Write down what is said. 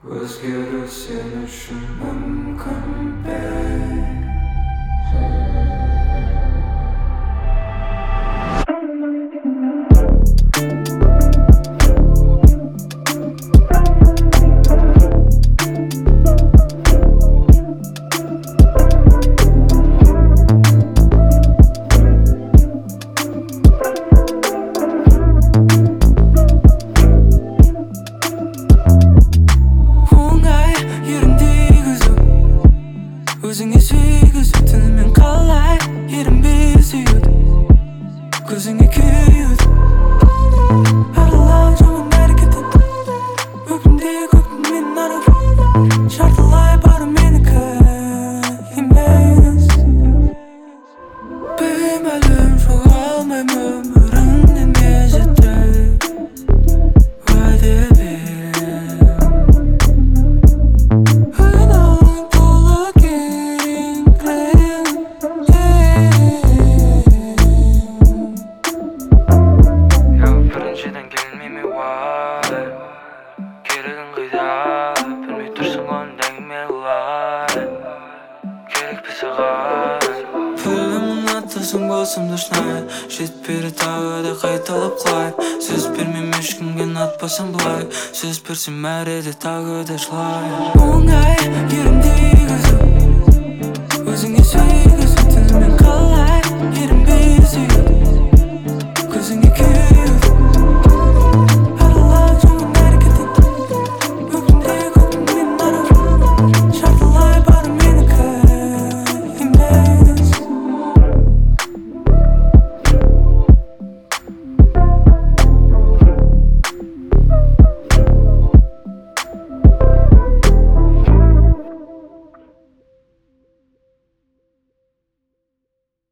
Өзгеру сен үшін мүмкін бе? Өзіңе сүйгізу түнімен қалай ерінбей сүйеді көзіңе күйеді аралап жаман әрекетін өкінде көктің мен арып жартылай бары менікі емес беймәлім жоғалмаймын өміріңнен мезетті уәде бер керегін қайда білмей тұрсың оның әңгіме олай керек пе саған пілімін аттасың болсам да шынайы жетпеді тағы да қайталап қалай сөз бермеймін ешкімге ұнатпасам былай сөз берсем әр еді тағы да жылай оңай ерінбей